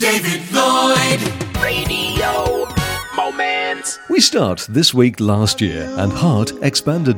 David Lloyd. Radio Moments. We start this week last year, and Heart expanded.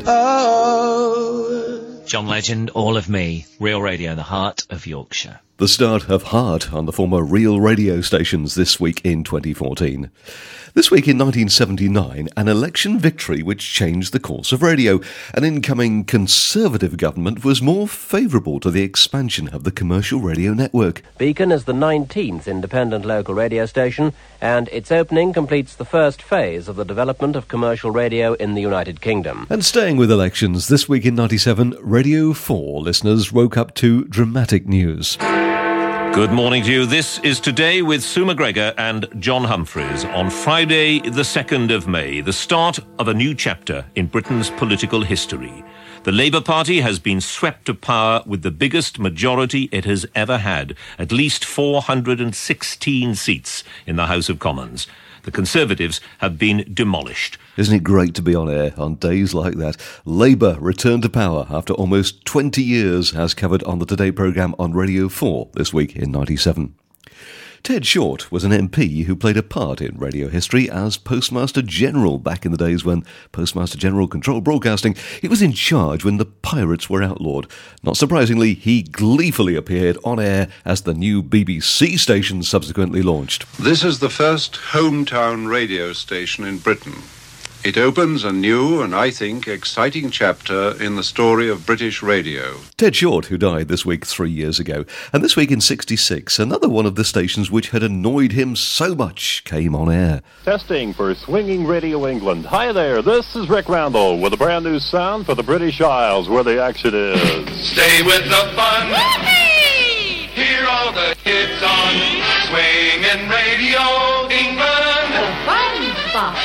John Legend, All of Me, Real Radio, the heart of Yorkshire. The start of Heart on the former Real radio stations this week in 2014. This week in 1979, an election victory which changed the course of radio. An incoming Conservative government was more favourable to the expansion of the commercial radio network. Beacon is the 19th independent local radio station, and its opening completes the first phase of the development of commercial radio in the United Kingdom. And staying with elections, this week in 97, Radio 4 listeners woke up to dramatic news. Good morning to you. This is Today with Sue McGregor and John Humphreys on Friday, the 2nd of May, the start of a new chapter in Britain's political history. The Labour Party has been swept to power with the biggest majority it has ever had, at least 416 seats in the House of Commons. The Conservatives have been demolished. Isn't it great to be on air on days like that? Labour returned to power after almost 20 years, as covered on the Today programme on Radio 4 this week in 97. Ted Short was an MP who played a part in radio history as Postmaster General back in the days when Postmaster General controlled broadcasting. He was in charge when the pirates were outlawed. Not surprisingly, he gleefully appeared on air as the new BBC station subsequently launched. This is the first hometown radio station in Britain. It opens a new and, I think, exciting chapter in the story of British radio. Ted Short, who died this week 3 years ago. And this week in 66, another one of the stations which had annoyed him so much came on air. Testing for Swinging Radio England. Hi there, this is Rick Randall with a brand new sound for the British Isles, where the action is. Stay with the fun. Whoopee! Hear all the hits on Swinging Radio England. The fun spot.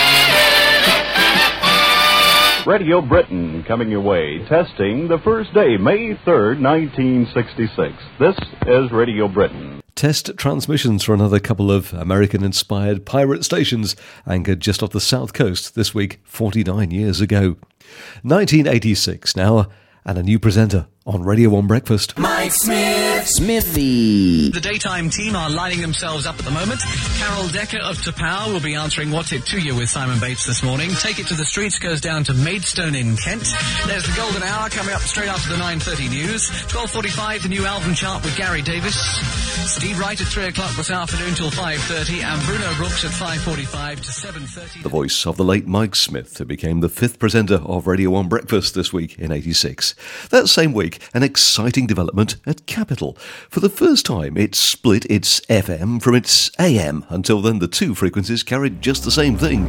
Radio Britain coming your way, testing the first day, May 3rd, 1966. This is Radio Britain. Test transmissions for another couple of American-inspired pirate stations anchored just off the south coast this week 49 years ago. 1986 now, and a new presenter on Radio 1 Breakfast. Mike Smith. Smithy. The daytime team are lining themselves up at the moment. Carol Decker of Tapau will be answering What's It To You with Simon Bates this morning. Take It to the Streets goes down to Maidstone in Kent. There's the Golden Hour coming up straight after the 9:30 news. 12:45, the new album chart with Gary Davis. Steve Wright at 3 o'clock this afternoon till 5:30, and Bruno Brooks at 5:45 to 7:30. The voice of the late Mike Smith, who became the 5th presenter of Radio 1 Breakfast this week in 86. That same week, an exciting development at Capital. For the first time, it split its FM from its AM. Until then, the two frequencies carried just the same thing.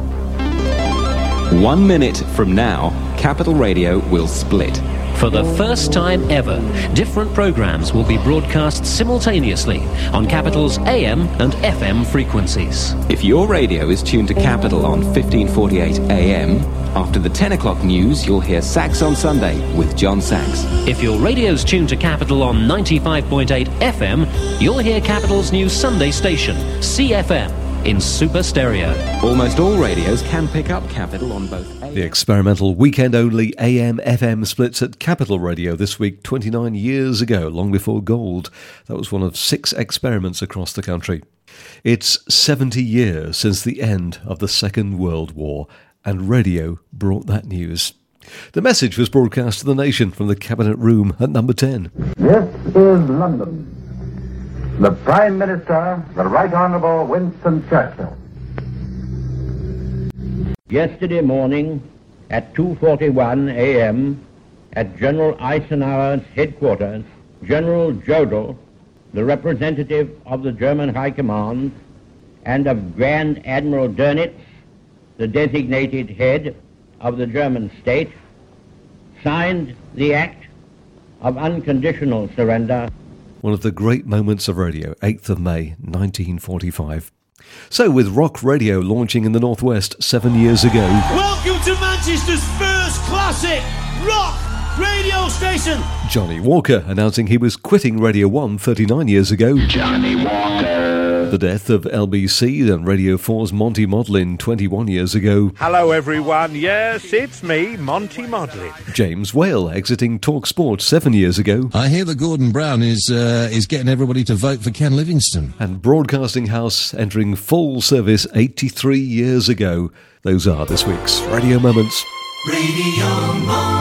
1 minute from now, Capital Radio will split. For the first time ever, different programmes will be broadcast simultaneously on Capital's AM and FM frequencies. If your radio is tuned to Capital on 1548 AM, after the 10 o'clock news, you'll hear Sax on Sunday with John Sax. If your radio's tuned to Capital on 95.8 FM, you'll hear Capital's new Sunday station, CFM, in super stereo. Almost all radios can pick up Capital on both AM. The experimental weekend-only AM-FM splits at Capital Radio this week 29 years ago, long before Gold. That was one of 6 experiments across the country. It's 70 years since the end of the Second World War, and radio brought that news. The message was broadcast to the nation from the Cabinet Room at number 10. This is London. The Prime Minister, the Right Honourable Winston Churchill. Yesterday morning at 2:41 a.m. at General Eisenhower's headquarters, General Jodl, the representative of the German High Command, and of Grand Admiral Dönitz, the designated head of the German state, signed the Act of Unconditional Surrender. One of the great moments of radio, 8th of May, 1945. So, with rock radio launching in the Northwest 7 years ago... Welcome to Manchester's first classic rock radio station! Johnny Walker announcing he was quitting Radio 1 39 years ago. Johnny Walker. The death of LBC and Radio 4's Monty Modlin 21 years ago. Hello everyone, yes, it's me, Monty Modlin. James Whale exiting Talk Sport 7 years ago. I hear that Gordon Brown is getting everybody to vote for Ken Livingstone. And Broadcasting House entering full service 83 years ago. Those are this week's Radio Moments. Radio Moments.